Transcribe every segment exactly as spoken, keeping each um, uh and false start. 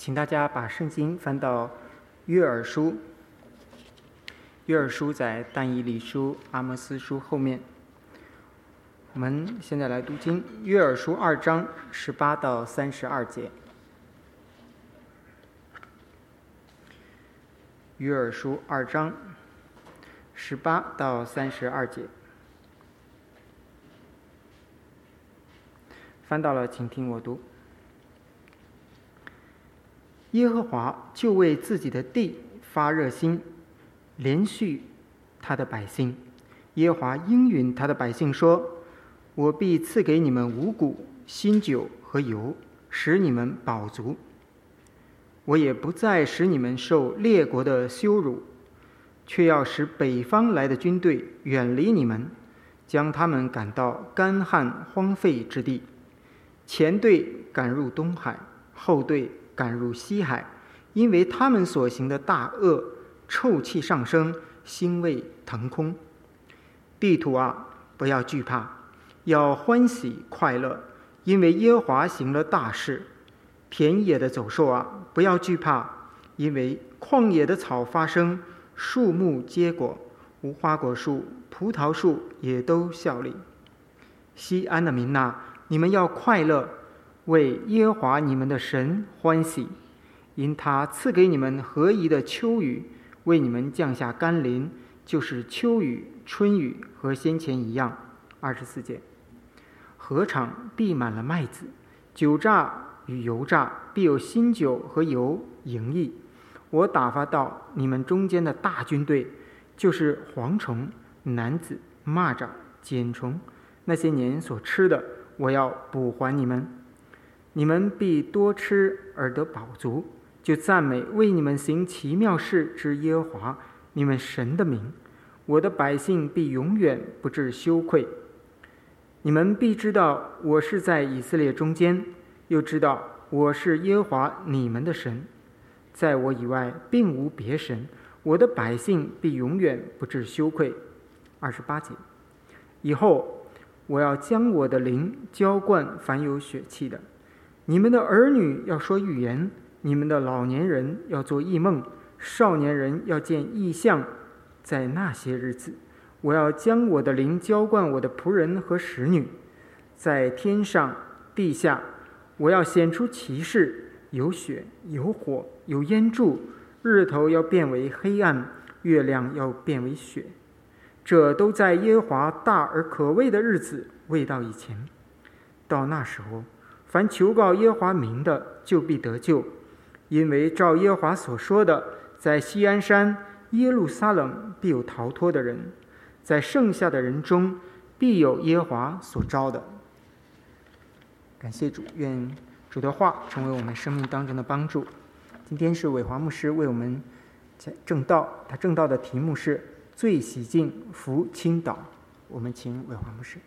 请大家把圣经翻到约珥书。约珥书在但以理书、阿摩司书后面。我们现在来读经，约珥书二章十八到三十二节。约珥书二章十八到三十二节。翻到了，请听我读。耶和华就为自己的地发热心，连续他的百姓。耶和华应允他的百姓说：我必赐给你们五谷、新酒和油，使你们饱足。我也不再使你们受列国的羞辱，却要使北方来的军队远离你们，将他们赶到干旱荒废之地。前队赶入东海，后队赶入西海，因为他们所行的大恶，臭气上升，腥味腾空。地土啊，不要惧怕，要欢喜快乐，因为耶和华行了大事。田野的走兽啊，不要惧怕，因为旷野的草发生，树木结果，无花果树、葡萄树也都效力。西安的民哪，你们要快乐，为耶和华你们的神欢喜，因他赐给你们合宜的秋雨，为你们降下甘霖，就是秋雨、春雨和先前一样。二十四节，禾场必满了麦子，酒榨与油榨必有新酒和油盈溢。我打发到你们中间的大军队，就是蝗虫、蝻子、蚂蚱、茧虫，那些年所吃的，我要补还你们。你们必多吃而得饱足，就赞美为你们行奇妙事之耶和华你们神的名。我的百姓必永远不致羞愧。你们必知道我是在以色列中间，又知道我是耶和华你们的神，在我以外并无别神。我的百姓必永远不致羞愧。二十八节，以后我要将我的灵浇灌凡有血气的，你们的儿女要说预言，你们的老年人要做异梦，少年人要见异象。在那些日子，我要将我的灵浇灌我的仆人和使女，在天上地下，我要显出奇事，有血有火有烟柱，日头要变为黑暗，月亮要变为血。这都在耶和华大而可畏的日子未到以前。到那时候，凡求告耶和华名的，就必得救，因为照耶和华所说的，在锡安山耶路撒冷必有逃脱的人，在剩下的人中必有耶和华所招的。感谢主，愿主的话成为我们生命当中的帮助。今天是伟华牧师为我们正道，他正道的题目是最洗净福倾倒。我们请伟华牧师。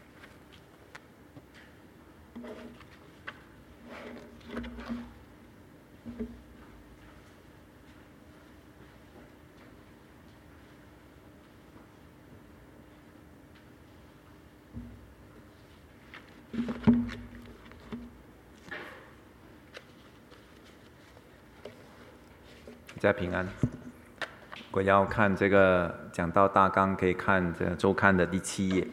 大家平安。如果要看这个讲道大纲，可以看这个周刊的第七页。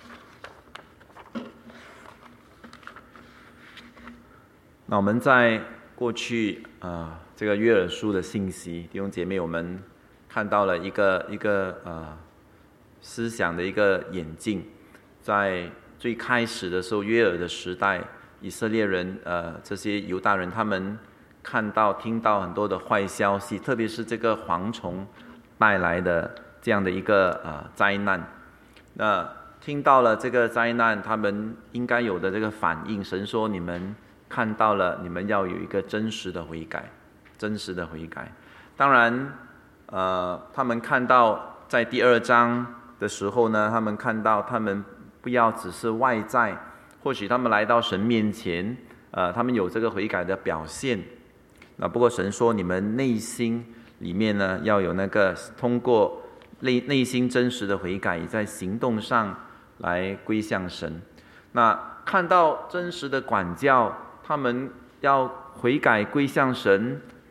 那我们在过去啊、呃，这个约珥书的信息，弟兄姐妹，我们看到了一个一个呃思想的一个演进。在最开始的时候，约珥的时代，以色列人呃这些犹大人，他们看到听到很多的坏消息，特别是这个蝗虫带来的这样的一个呃灾难。那听到了这个灾难，他们应该有的这个反应，神说你们看到了，你们要有一个真实的悔改，真实的悔改。当然，呃，他们看到在第二章的时候呢，他们看到他们不要只是外在，或许他们来到神面前，呃，他们有这个悔改的表现。那不过神说，你们内心里面呢，要有那个通过内内心真实的悔改，在行动上来归向神。那看到真实的管教，他们要悔改归向神，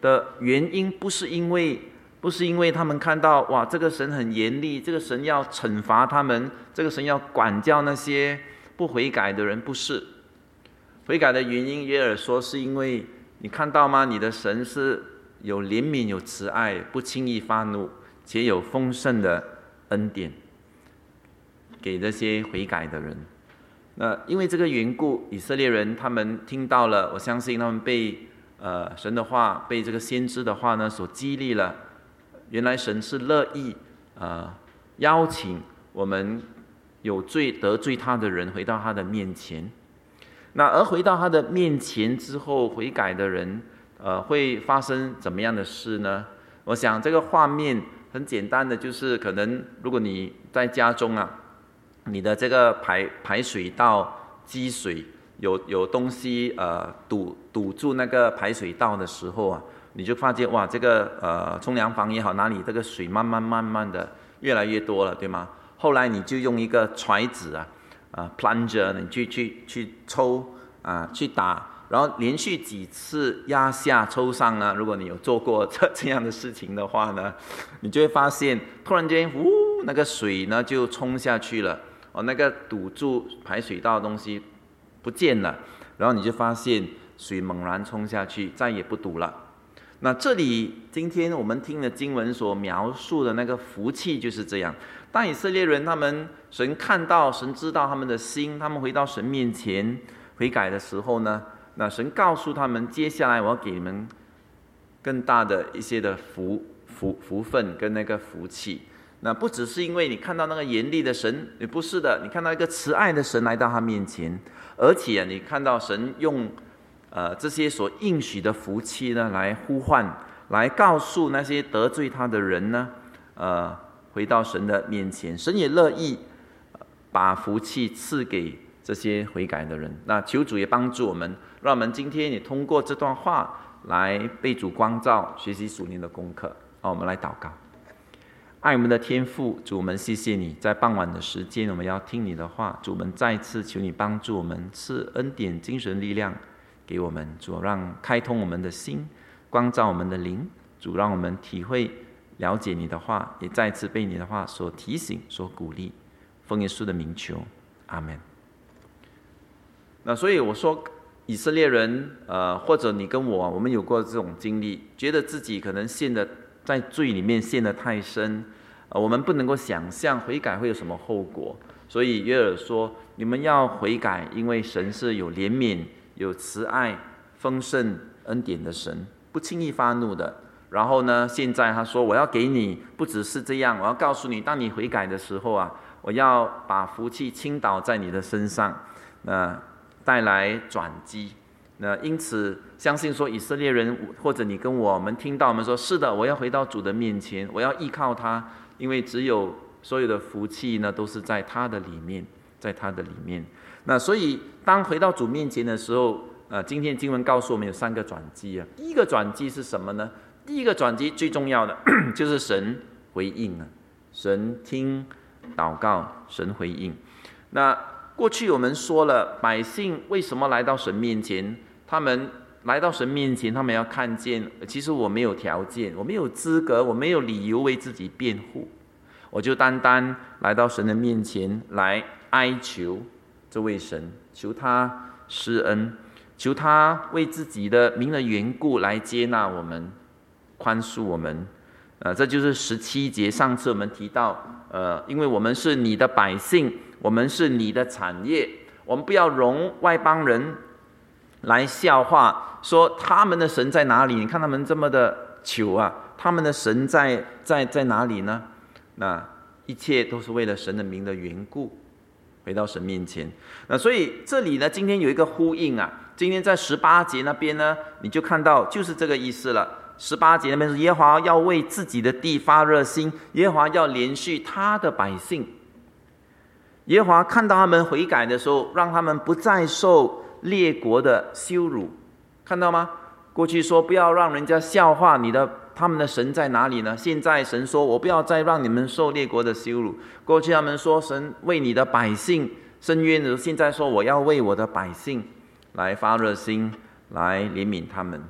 的原因，不是因为不是因为他们看到哇，这个神很严厉，这个神要惩罚他们，这个神要管教那些不悔改的人，不是。悔改的原因，约珥说是因为你看到吗？你的神是有怜悯、有慈爱，不轻易发怒，且有丰盛的恩典给这些悔改的人。那因为这个缘故，以色列人他们听到了，我相信他们被呃神的话，被这个先知的话呢所激励了。原来神是乐意呃邀请我们有罪得罪他的人回到他的面前。那而回到他的面前之后，悔改的人呃会发生怎么样的事呢？我想这个画面很简单的，就是可能如果你在家中啊，你的这个排排水道积水，有有东西呃堵堵住那个排水道的时候啊，你就发现哇，这个呃冲凉房也好，哪里这个水慢慢慢慢的越来越多了，对吗？后来你就用一个揣子啊，啊、呃、plunger， 你去去去抽啊、呃、去打，然后连续几次压下抽上呢，如果你有做过这这样的事情的话呢，你就会发现突然间呜，那个水呢就冲下去了。哦，那个堵住排水道的东西不见了，然后你就发现水猛然冲下去，再也不堵了。那这里今天我们听的经文所描述的那个福气就是这样。当以色列人他们神看到，神知道他们的心，他们回到神面前悔改的时候呢，那神告诉他们，接下来我要给你们更大的一些的福福福分跟那个福气。那不只是因为你看到那个严厉的神，也不是的，你看到一个慈爱的神来到他面前，而且、啊、你看到神用呃这些所应许的福气呢，来呼唤，来告诉那些得罪他的人呢，呃，回到神的面前。神也乐意把福气赐给这些悔改的人。那求主也帮助我们，让我们今天也通过这段话来被主光照，学习属灵的功课。好，我们来祷告。爱我们的天父，主，我们谢谢你，在傍晚的时间，我们要听你的话。主，我们再次求你帮助我们，赐恩典、精神力量给我们。主，让开通我们的心，光照我们的灵。主，让我们体会、了解你的话，也再次被你的话所提醒、所鼓励。奉耶稣的名求，阿们。那所以我说，以色列人，呃，或者你跟我，我们有过这种经历，觉得自己可能陷得在罪里面陷得太深，呃，我们不能够想象悔改会有什么后果。所以约珥说，你们要悔改，因为神是有怜悯、有慈爱、丰盛恩典的神，不轻易发怒的。然后呢，现在他说，我要给你，不只是这样，我要告诉你，当你悔改的时候啊，我要把福气倾倒在你的身上，那带来转机。那因此相信说，以色列人或者你跟我们听到我们说，是的，我要回到主的面前，我要依靠他，因为只有所有的福气呢，都是在他的里面，在他的里面。那所以当回到主面前的时候，呃，今天经文告诉我们有三个转机啊。第一个转机是什么呢？第一个转机最重要的就是神回应啊，神听祷告，神回应。那过去我们说了，百姓为什么来到神面前？他们来到神面前，他们要看见，其实我没有条件，我没有资格，我没有理由为自己辩护，我就单单来到神的面前来哀求这位神，求他施恩，求他为自己的名的缘故来接纳我们，宽恕我们。呃，这就是十七节，上次我们提到，呃，因为我们是你的百姓，我们是你的产业，我们不要容外邦人来笑话，说他们的神在哪里？你看他们这么的糗啊，他们的神在在在哪里呢？那一切都是为了神的名的缘故，回到神面前。那所以这里呢，今天有一个呼应啊。今天在十八节那边呢，你就看到就是这个意思了。十八节那边是耶和华要为自己的地发热心，耶和华要连续他的百姓。耶和华看到他们悔改的时候，让他们不再受列国的羞辱，看到吗？过去说不要让人家笑话你的，他们的神在哪里呢？现在神说，我不要再让你们受列国的羞辱。过去他们说神为你的百姓伸冤的时候，现在说我要为我的百姓来发热心，来怜悯他们。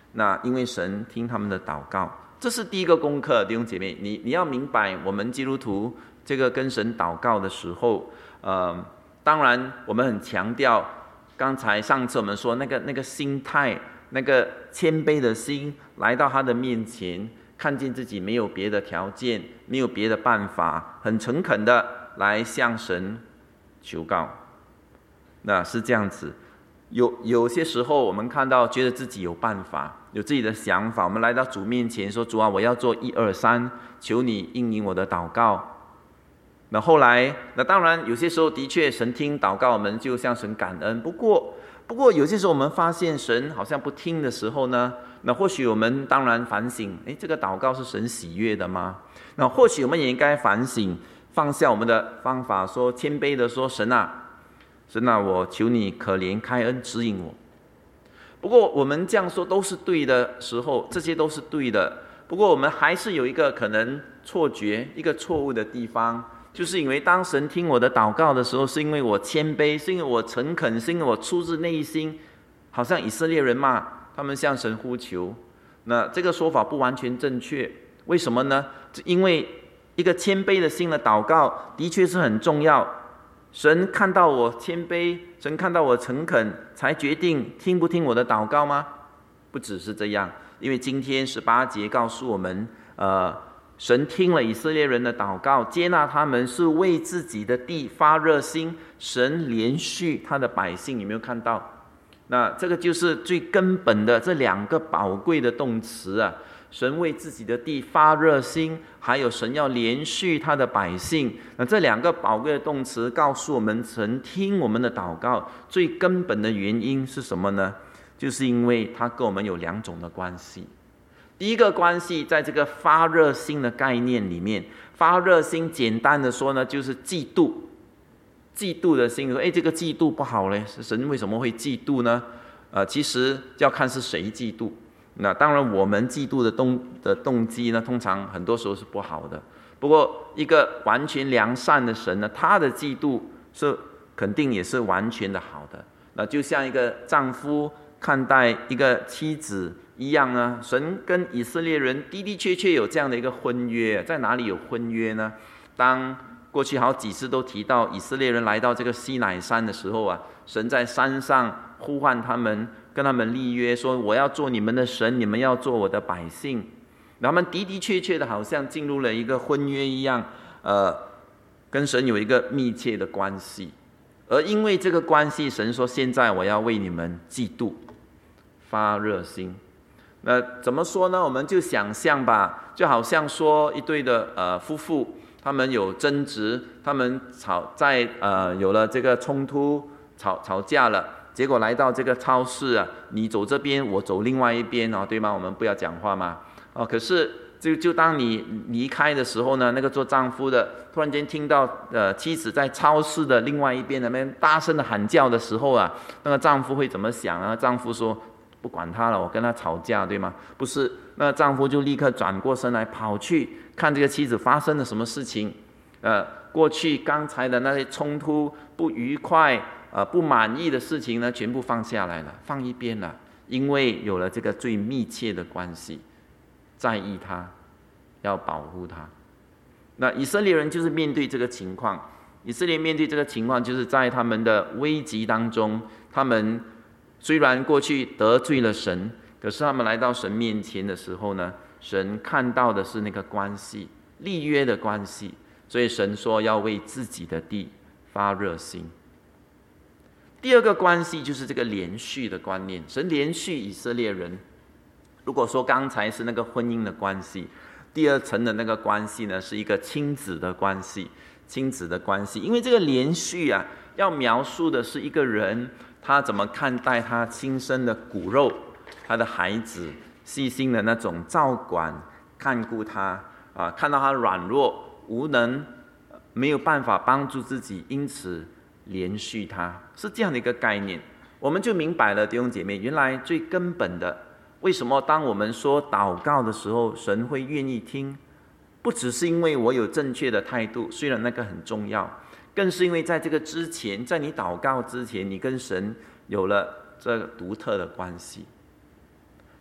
那因为神听他们的祷告，这是第一个功课，弟兄姐妹，你你要明白，我们基督徒这个跟神祷告的时候，呃，当然我们很强调，刚才上次我们说那个那个心态，那个谦卑的心，来到他的面前，看见自己没有别的条件，没有别的办法，很诚恳的来向神求告。那是这样子，有有些时候我们看到觉得自己有办法，有自己的想法，我们来到主面前说，主啊，我要做一二三，求你应允我的祷告。那后来，那当然有些时候的确神听祷告，我们就向神感恩。不过，不过有些时候我们发现神好像不听的时候呢，那或许我们当然反省，诶，这个祷告是神喜悦的吗？那或许我们也应该反省，放下我们的方法，说谦卑的说，神啊，神啊，我求你可怜开恩指引我。不过我们这样说都是对的时候，这些都是对的。不过我们还是有一个可能错觉，一个错误的地方。就是因为当神听我的祷告的时候，是因为我谦卑，是因为我诚恳，是因为我出自内心，好像以色列人嘛，他们向神呼求。那这个说法不完全正确，为什么呢？因为一个谦卑的心的祷告的确是很重要。神看到我谦卑，神看到我诚恳，才决定听不听我的祷告吗？不只是这样，因为今天十八节告诉我们，呃。神听了以色列人的祷告，接纳他们，是为自己的地发热心。神连续他的百姓，你没有看到？那这个就是最根本的这两个宝贵的动词啊！神为自己的地发热心，还有神要连续他的百姓。那这两个宝贵的动词告诉我们，神听我们的祷告最根本的原因是什么呢？就是因为他跟我们有两种的关系。第一个关系，在这个发热心的概念里面，发热心简单的说呢，就是嫉妒，嫉妒的心。说，哎，这个嫉妒不好嘞，神为什么会嫉妒呢？呃，其实要看是谁嫉妒。那当然，我们嫉妒的动的动机呢，通常很多时候是不好的。不过，一个完全良善的神呢，他的嫉妒是肯定也是完全的好的。那就像一个丈夫看待一个妻子一样呢，神跟以色列人的的确确有这样的一个婚约。在哪里有婚约呢？当过去好几次都提到以色列人来到这个西乃山的时候啊，神在山上呼唤他们，跟他们立约，说我要做你们的神，你们要做我的百姓。他们的的确确的好像进入了一个婚约一样，呃，跟神有一个密切的关系。而因为这个关系，神说现在我要为你们嫉妒发热心。那怎么说呢？我们就想象吧，就好像说一对的呃夫妇，他们有争执，他们吵在呃有了这个冲突，吵吵架了，结果来到这个超市啊，你走这边，我走另外一边哦，对吗？我们不要讲话嘛。哦，可是就就当你离开的时候呢，那个做丈夫的突然间听到呃妻子在超市的另外一边那边大声的喊叫的时候啊，那个丈夫会怎么想啊？丈夫说，不管他了，我跟他吵架，对吗？不是，那丈夫就立刻转过身来，跑去看这个妻子发生了什么事情。呃，过去刚才的那些冲突、不愉快、呃不满意的事情呢，全部放下来了，放一边了，因为有了这个最密切的关系，在意他，要保护他。那以色列人就是面对这个情况，以色列面对这个情况，就是在他们的危急当中，他们虽然过去得罪了神，可是他们来到神面前的时候呢，神看到的是那个关系，立约的关系，所以神说要为自己的地发热心。第二个关系就是这个连续的观念，神连续以色列人。如果说刚才是那个婚姻的关系，第二层的那个关系呢，是一个亲子的关系，亲子的关系，因为这个连续啊，要描述的是一个人他怎么看待他亲生的骨肉，他的孩子，细心的那种照管看顾他啊，看到他软弱无能，没有办法帮助自己，因此连续他，是这样的一个概念。我们就明白了，弟兄姐妹，原来最根本的，为什么当我们说祷告的时候，神会愿意听，不只是因为我有正确的态度，虽然那个很重要，更是因为在这个之前，在你祷告之前，你跟神有了这个独特的关系。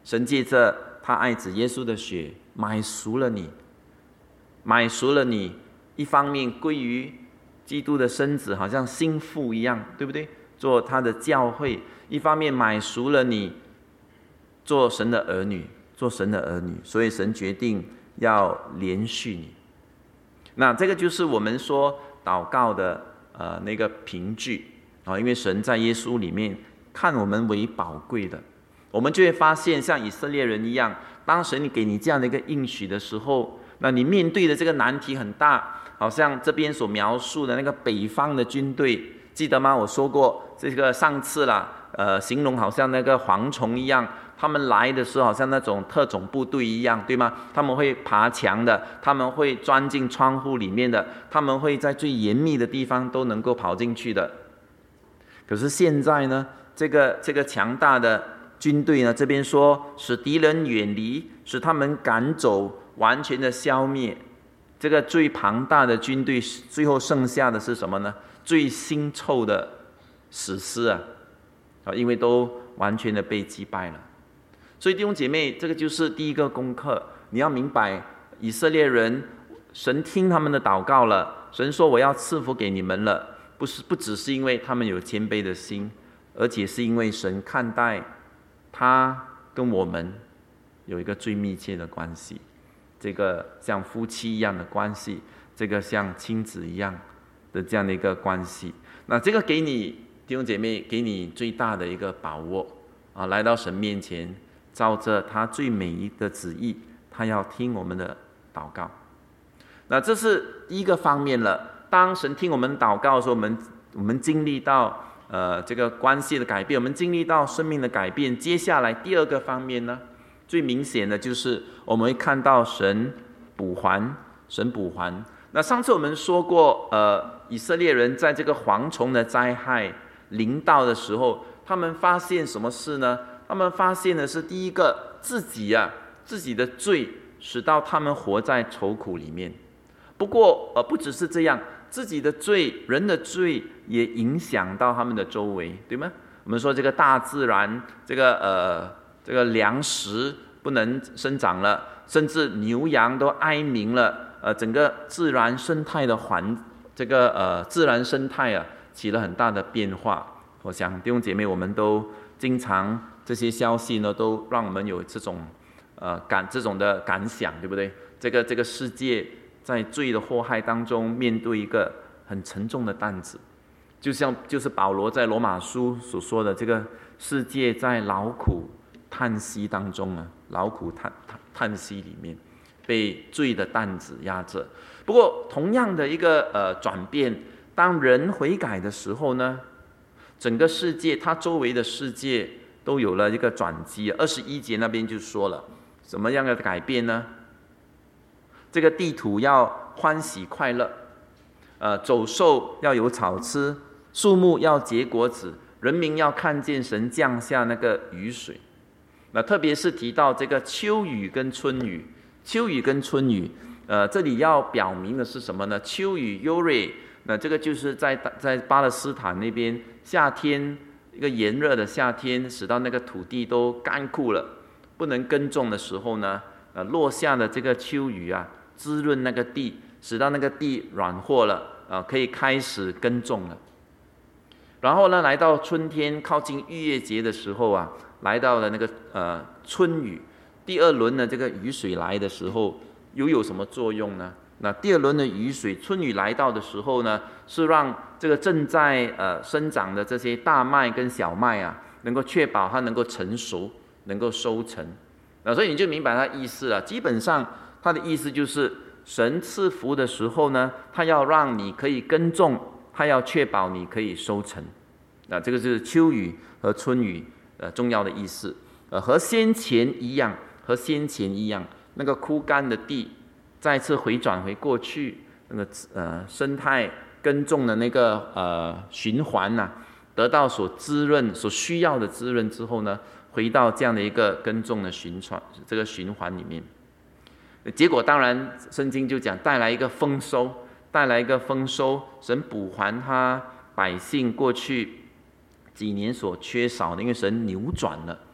神借着他爱子耶稣的血买赎了你，买赎了你。一方面归于基督的身子，好像心腹一样，对不对？做他的教会。一方面买赎了你，做神的儿女，做神的儿女。所以神决定要连续你。那这个就是我们说祷告的呃那个凭据啊，因为神在耶稣里面看我们为宝贵的，我们就会发现像以色列人一样，当神给你这样的一个应许的时候，那你面对的这个难题很大，好像这边所描述的那个北方的军队，记得吗？我说过这个上次啦，呃，形容好像那个蝗虫一样，他们来的时候好像那种特种部队一样，对吗？他们会爬墙的，他们会钻进窗户里面的，他们会在最严密的地方都能够跑进去的。可是现在呢，这个这个强大的军队呢，这边说使敌人远离，使他们赶走，完全的消灭。这个最庞大的军队，最后剩下的是什么呢？最腥臭的死尸啊！因为都完全的被击败了。所以弟兄姐妹，这个就是第一个功课。你要明白，以色列人，神听他们的祷告了，神说我要赐福给你们了，不是不只是因为他们有谦卑的心，而且是因为神看待他跟我们有一个最密切的关系，这个像夫妻一样的关系，这个像亲子一样的这样的一个关系。那这个给你弟兄姐妹，给你最大的一个把握啊，来到神面前，照着他最美意的旨意，他要听我们的祷告。那这是第一个方面了。当神听我们祷告的时候，我们我们经历到呃这个关系的改变，我们经历到生命的改变。接下来第二个方面呢，最明显的就是我们会看到神补还，神补还。那上次我们说过，呃，以色列人在这个蝗虫的灾害临到的时候，他们发现什么事呢？他们发现的是，第一个，自己啊，自己的罪使到他们活在愁苦里面。不过，呃，不只是这样，自己的罪，人的罪也影响到他们的周围，对吗？我们说这个大自然，这个呃，这个粮食不能生长了，甚至牛羊都哀鸣了。呃，整个自然生态的环，这个呃自然生态啊，起了很大的变化。我想弟兄姐妹，我们都经常这些消息呢，都让我们有这种呃感这种的感想，对不对？这个这个世界在罪的祸害当中，面对一个很沉重的担子，就像就是保罗在罗马书所说的，这个世界在劳苦叹息当中啊，劳苦叹叹叹息里面。被罪的担子压着。不过，同样的一个呃转变，当人悔改的时候呢，整个世界，他周围的世界都有了一个转机。二十一节那边就说了，什么样的改变呢？这个地土要欢喜快乐，呃，走兽要有草吃，树木要结果子，人民要看见神降下那个雨水。那特别是提到这个秋雨跟春雨。秋雨跟春雨，呃，这里要表明的是什么呢？秋雨 Uri， 那这个就是在在巴勒斯坦那边，夏天一个炎热的夏天，使到那个土地都干枯了，不能耕种的时候呢，呃，落下的这个秋雨啊，滋润那个地，使到那个地软和了，呃，可以开始耕种了。然后呢，来到春天靠近逾越节的时候啊，来到了那个呃春雨。第二轮的这个雨水来的时候，又有什么作用呢？那第二轮的雨水，春雨来到的时候呢，是让这个正在呃生长的这些大麦跟小麦啊，能够确保它能够成熟，能够收成。那所以你就明白它意思了。基本上它的意思就是，神赐福的时候呢，他要让你可以耕种，他要确保你可以收成。那这个是秋雨和春雨呃重要的意思。呃，和先前一样。和先前一样，那个枯干的地再次回转回过去，那个呃生态耕种的那个呃循环呐、啊，得到所滋润、所需要的滋润之后呢，回到这样的一个耕种的循环这个循环里面。结果当然，圣经就讲带来一个丰收，带来一个丰收，神补还他百姓过去几年所缺少的，因为神扭转了。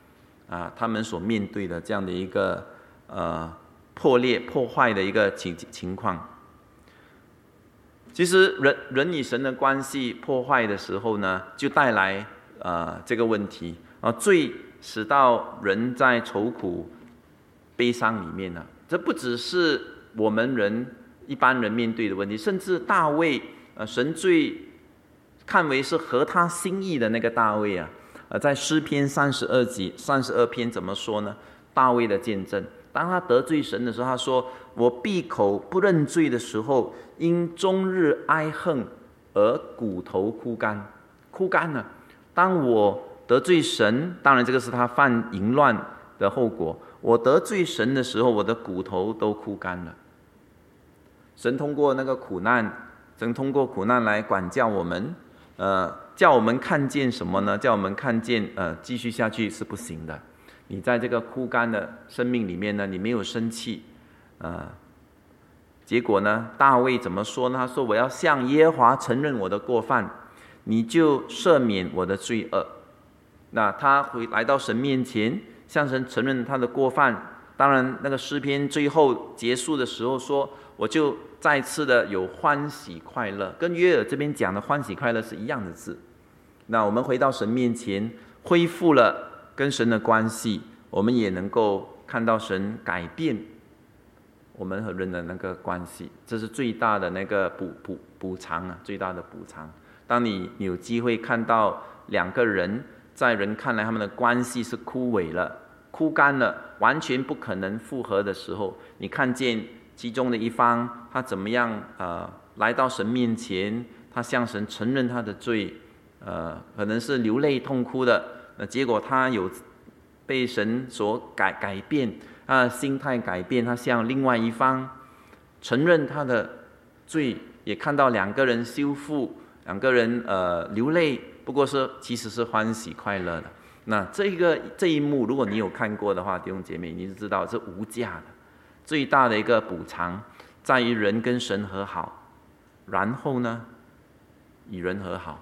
啊，他们所面对的这样的一个呃破裂、破坏的一个情情况。其实人人与神的关系破坏的时候呢，就带来呃这个问题啊，罪使到人在愁苦、悲伤里面呢。这不只是我们人一般人面对的问题，甚至大卫，呃，神最看为是合他心意的那个大卫啊，呃，在诗篇三十二集、三十二篇怎么说呢？大卫的见证，当他得罪神的时候，他说：“我闭口不认罪的时候，因终日哀恨而骨头枯干，枯干了。当我得罪神，当然这个是他犯淫乱的后果。我得罪神的时候，我的骨头都枯干了。”神通过那个苦难，神通过苦难来管教我们，呃，叫我们看见什么呢？叫我们看见，呃，继续下去是不行的。你在这个枯干的生命里面呢，你没有生气，呃，结果呢，大卫怎么说呢？他说：“我要向耶和华承认我的过犯，你就赦免我的罪恶。”那他回来到神面前，向神承认他的过犯。当然，那个诗篇最后结束的时候说：“我就再次的有欢喜快乐。”跟约珥这边讲的欢喜快乐是一样的字。那我们回到神面前，恢复了跟神的关系，我们也能够看到神改变我们和人的那个关系，这是最大的那个补补补偿啊，最大的补偿。当你有机会看到两个人在人看来他们的关系是枯萎了、枯干了，完全不可能复合的时候，你看见其中的一方他怎么样呃来到神面前，他向神承认他的罪，呃可能是流泪痛哭的，那结果他有被神所改改变，他的心态改变，他向另外一方承认他的罪，也看到两个人修复，两个人呃流泪，不过是其实是欢喜快乐的。那这个这一幕，如果你有看过的话，弟兄姐妹，你就知道是无价的，最大的一个补偿在于人跟神和好，然后呢，与人和好。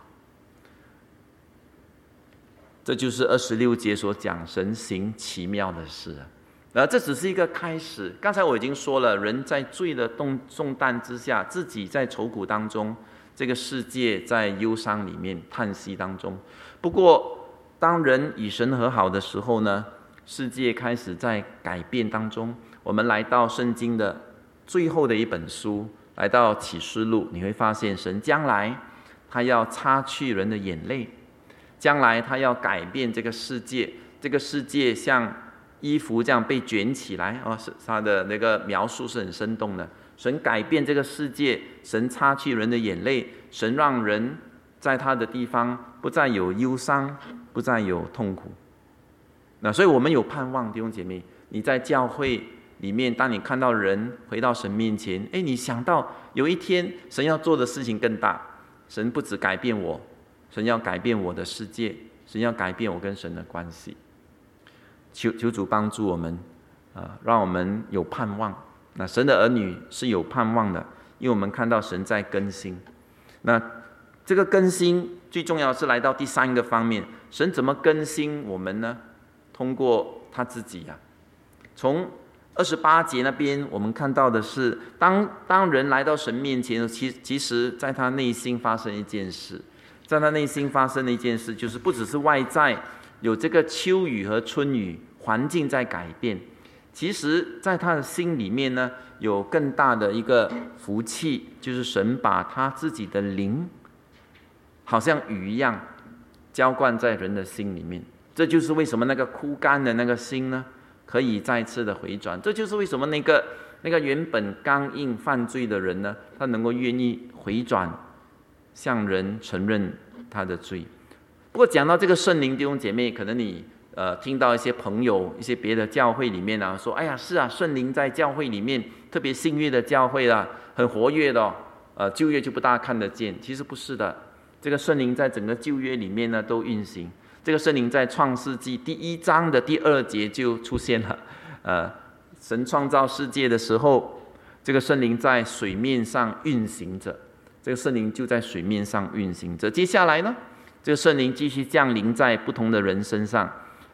这就是二十六节所讲神行奇妙的事啊。而这只是一个开始。刚才我已经说了，人在罪的重担之下，自己在愁苦当中，这个世界在忧伤里面叹息当中。不过，当人与神和好的时候呢，世界开始在改变当中。我们来到圣经的最后的一本书，来到启示录，你会发现神将来他要擦去人的眼泪，将来他要改变这个世界，这个世界像衣服这样被卷起来，哦，是他的那个描述是很生动的。神改变这个世界，神擦去人的眼泪，神让人在他的地方不再有忧伤，不再有痛苦。那所以我们有盼望，弟兄姐妹，你在教会里面，当你看到人回到神面前，哎，你想到有一天神要做的事情更大，神不只改变我，神要改变我的世界，神要改变我跟神的关系。求求主帮助我们，呃，让我们有盼望。那神的儿女是有盼望的，因为我们看到神在更新。那这个更新最重要是来到第三个方面，神怎么更新我们呢？通过他自己啊。从二十八节那边我们看到的是，当当人来到神面前，其其实在他内心发生一件事，在他内心发生的一件事，就是不只是外在有这个秋雨和春雨，环境在改变，其实在他的心里面呢，有更大的一个福气，就是神把他自己的灵好像雨一样浇灌在人的心里面。这就是为什么那个枯干的那个心呢，可以再次的回转。这就是为什么那个那个原本刚硬犯罪的人呢，他能够愿意回转，向人承认他的罪。不过讲到这个圣灵，弟兄姐妹，可能你呃听到一些朋友、一些别的教会里面啊，说：“哎呀，是啊，圣灵在教会里面，特别新约的教会啦，很活跃的哦，呃，旧约就不大看得见。”其实不是的，这个圣灵在整个旧约里面呢都运行。这个圣灵在创世纪第一章的第二节就出现了，呃，神创造世界的时候，这个圣灵在水面上运行着，这个圣灵就在水面上运行着。接下来呢，这个圣灵继续降临在不同的人身上，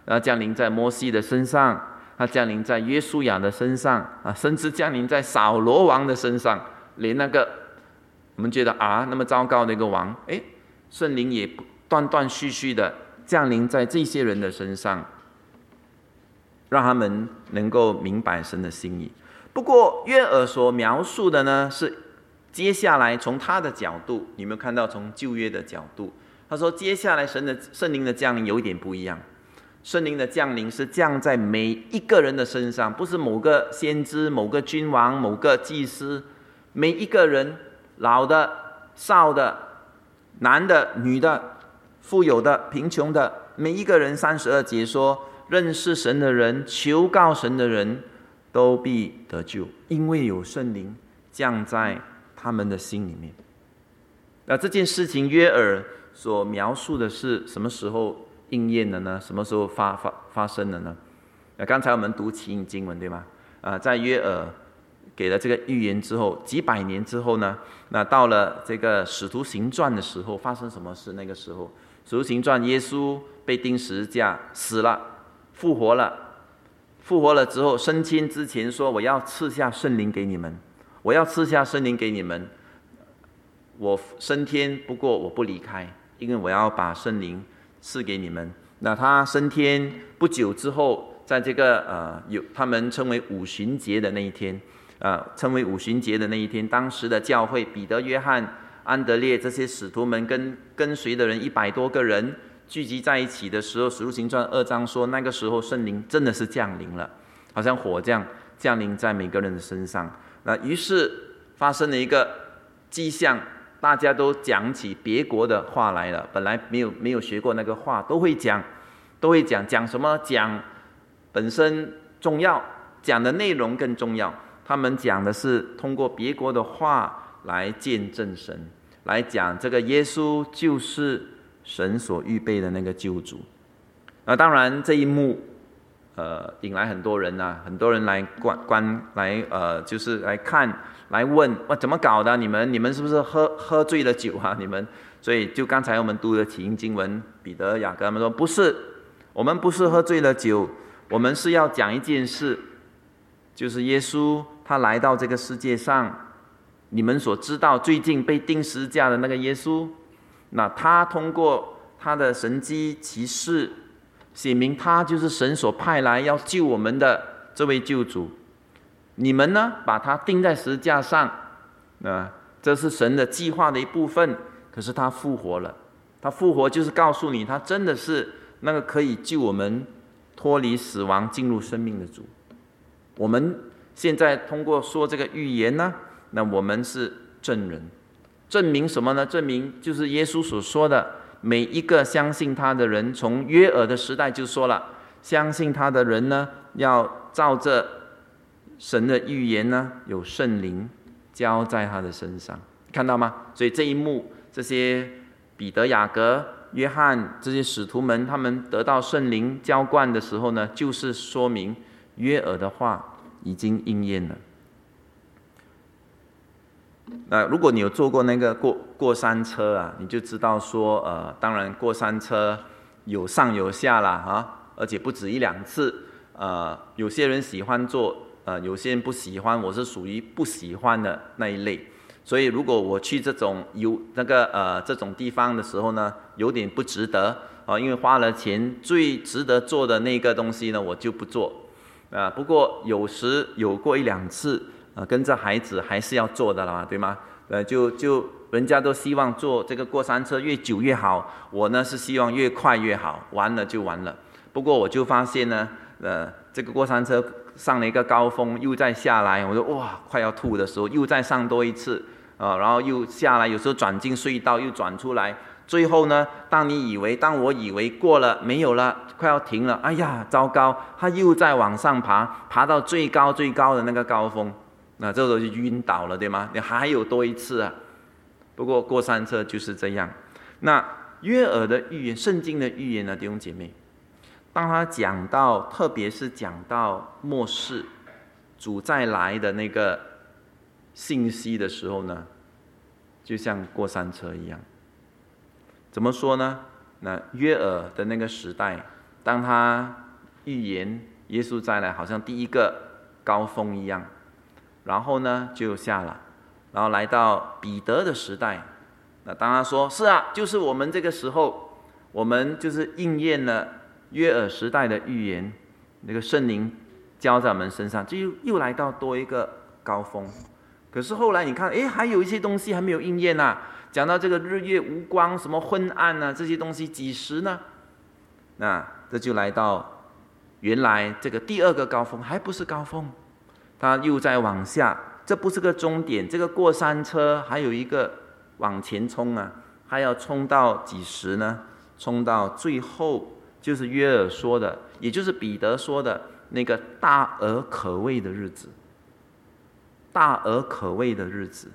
然后降临在摩西的身上，它降临在约书亚的身上啊，甚至降临在扫罗王的身上，连那个我们觉得啊那么糟糕的一个王，哎，圣灵也断断续续的降临在这些人的身上，让他们能够明白神的心意。不过约珥所描述的呢，是接下来从他的角度，你有没有看到从旧约的角度？他说接下来神的圣灵的降临有一点不一样，圣灵的降临是降在每一个人的身上，不是某个先知、某个君王、某个祭司，每一个人，老的、少的、男的、女的、富有的、贫穷的，每一个人。三十二节说，认识神的人、求告神的人都必得救，因为有圣灵降在他们的心里面。那这件事情约珥所描述的是什么时候应验的呢？什么时候 发, 发, 发生的呢？那刚才我们读起引经文，对吗？啊，在约珥给了这个预言之后，几百年之后呢，那到了这个使徒行传的时候，发生什么事？那个时候使徒行传，耶稣被钉十字架，死了，复活了。复活了之后，升天之前说，我要赐下圣灵给你们，我要赐下圣灵给你们，我升天，不过我不离开，因为我要把圣灵赐给你们。那他升天不久之后，在这个呃有他们称为五旬节的那一天，呃称为五旬节的那一天，当时的教会，彼得、约翰、安德烈这些使徒们跟跟随的人一百多个人聚集在一起的时候，使徒行传二章说，那个时候圣灵真的是降临了，好像火这样降临在每个人的身上。那于是发生了一个迹象，大家都讲起别国的话来了。本来没有没有学过那个话，都会讲，都会讲讲什么？讲本身重要，讲的内容更重要。他们讲的是通过别国的话来见证神，来讲这个耶稣就是神所预备的那个救主。那当然这一幕，呃，引来很多人啊，很多人来观观来呃，就是来看。来问哇，怎么搞的？你们你们是不是喝喝醉了酒啊？你们，所以就刚才我们读的起因经文，彼得、雅各他们说不是，我们不是喝醉了酒，我们是要讲一件事，就是耶稣他来到这个世界上，你们所知道最近被钉十字架的那个耶稣，那他通过他的神迹奇事，写明他就是神所派来要救我们的这位救主。你们呢，把他钉在十字架上，啊，这是神的计划的一部分。可是他复活了，他复活就是告诉你，他真的是那个可以救我们脱离死亡、进入生命的主。我们现在通过说这个预言呢，那我们是证人，证明什么呢？证明就是耶稣所说的，每一个相信他的人，从约珥的时代就说了，相信他的人呢，要照着神的预言呢，有圣灵交在他的身上，看到吗？所以这一幕，这些彼得、雅各、约翰这些使徒们，他们得到圣灵浇灌的时候呢，就是说明约珥的话已经应验了。那如果你有坐过那个过过山车啊，你就知道说，呃，当然过山车有上有下啦，啊，而且不止一两次。呃，有些人喜欢坐。呃，有些人不喜欢，我是属于不喜欢的那一类，所以如果我去这种有那个呃这种地方的时候呢，有点不值得啊、呃，因为花了钱，最值得做的那个东西呢，我就不做啊、呃。不过有时有过一两次，呃，跟着孩子还是要做的啦，对吗？呃，就就人家都希望坐这个过山车越久越好，我呢是希望越快越好，完了就完了。不过我就发现呢，呃，这个过山车上了一个高峰，又再下来，我说哇，快要吐的时候，又再上多一次啊、呃，然后又下来，有时候转进隧道又转出来，最后呢，当你以为，当我以为过了没有了，快要停了，哎呀，糟糕，他又再往上爬，爬到最高最高的那个高峰，那这时候就晕倒了，对吗？你还有多一次啊？不过过山车就是这样。那约珥的预言，圣经的预言呢，弟兄姐妹。当他讲到，特别是讲到末世主再来的那个信息的时候呢，就像过山车一样。怎么说呢？那约珥的那个时代， 当他预言耶稣再来，好像第一个高峰一样，然后呢就下了，然后来到彼得的时代。那当他说是啊，就是我们这个时候，我们就是应验了约珥时代的预言，那个圣灵交在我们身上，就又又来到多一个高峰。可是后来你看，哎，还有一些东西还没有应验啊。讲到这个日月无光，什么昏暗啊，这些东西几时呢？那这就来到原来这个第二个高峰，还不是高峰，它又在往下，这不是个终点，这个过山车还有一个往前冲啊，还要冲到几时呢？冲到最后，就是约珥说的，也就是彼得说的那个大而可畏的日子。大而可畏的日子，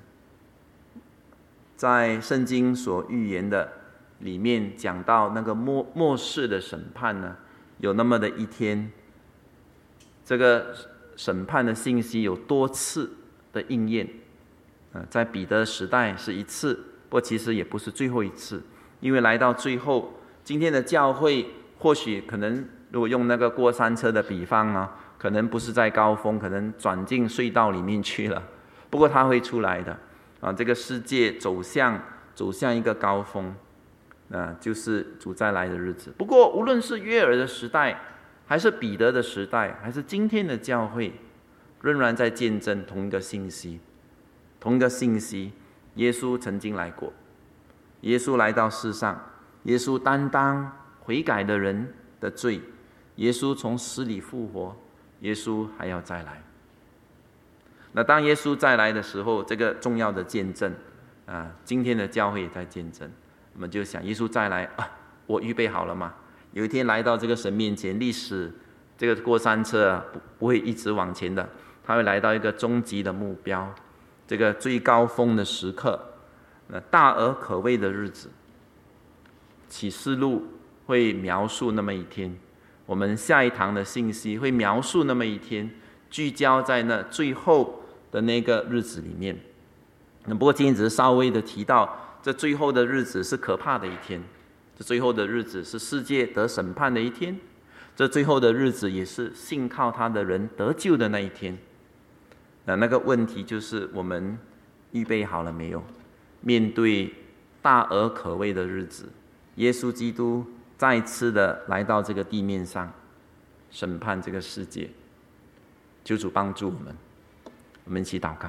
在圣经所预言的里面讲到那个末末世的审判呢，有那么的一天，这个审判的信息有多次的应验。呃、在彼得时代是一次，不过其实也不是最后一次，因为来到最后，今天的教会或许可能如果用那个过山车的比方啊，可能不是在高峰，可能转进隧道里面去了。不过它会出来的啊！这个世界走向走向一个高峰，啊，就是主再来的日子。不过无论是约珥的时代，还是彼得的时代，还是今天的教会，仍然在见证同一个信息，同一个信息：耶稣曾经来过，耶稣来到世上，耶稣担当悔改的人的罪，耶稣从死里复活。耶稣还要再来。那当耶稣再来的时候，这个重要的见证啊，今天的教会也在见证。我们就想，耶稣再来啊，我预备好了吗？有一天来到这个神面前，历史这个过山车啊，不不会一直往前的，它会来到一个终极的目标，这个最高峰的时刻，那大而可畏的日子。启示录会描述那么一天。我们下一堂的信息会描述那么一天，聚焦在那最后的那个日子里面。不过今天只是稍微的提到，这最后的日子是可怕的一天，这最后的日子是世界得审判的一天，这最后的日子也是信靠他的人得救的那一天。那那个问题就是我们预备好了没有？面对大而可畏的日子，耶稣基督再次的来到这个地面上，审判这个世界。求主帮助我们，我们一起祷告。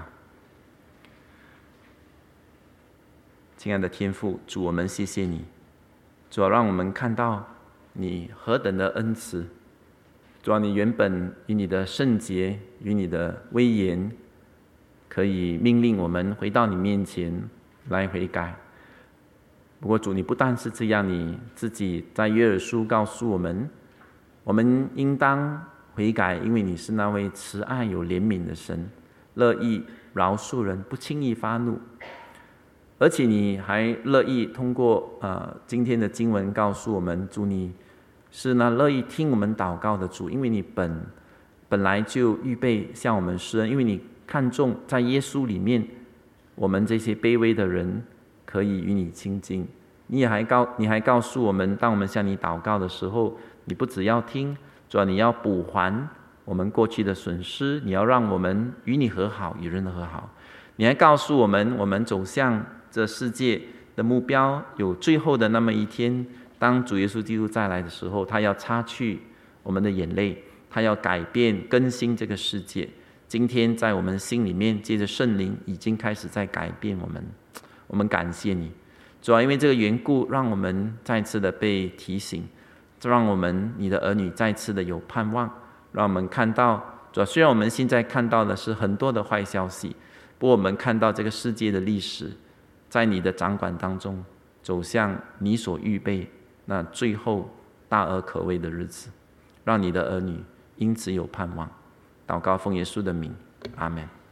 亲爱的天父，主，我们谢谢你，主要让我们看到你何等的恩慈。主要你原本以你的圣洁与你的威严，可以命令我们回到你面前来悔改。不过主，你不但是这样，你自己在约珥书告诉我们，我们应当悔改，因为你是那位慈爱有怜悯的神，乐意饶恕人，不轻易发怒。而且你还乐意通过呃今天的经文告诉我们，主你是那乐意听我们祷告的主，因为你本本来就预备向我们施恩，因为你看重在耶稣里面，我们这些卑微的人可以与你亲近。你也还告你还告诉我们，当我们向你祷告的时候，你不只要听，主要你要补还我们过去的损失，你要让我们与你和好，与人和好。你还告诉我们，我们走向这世界的目标有最后的那么一天，当主耶稣基督再来的时候，他要擦去我们的眼泪，他要改变更新这个世界。今天在我们心里面，借着圣灵已经开始在改变我们。我们感谢你，主要因为这个缘故，让我们再次的被提醒，让我们你的儿女再次的有盼望，让我们看到，主要虽然我们现在看到的是很多的坏消息，不过我们看到这个世界的历史在你的掌管当中走向你所预备那最后大而可畏的日子，让你的儿女因此有盼望。祷告奉耶稣的名，阿们。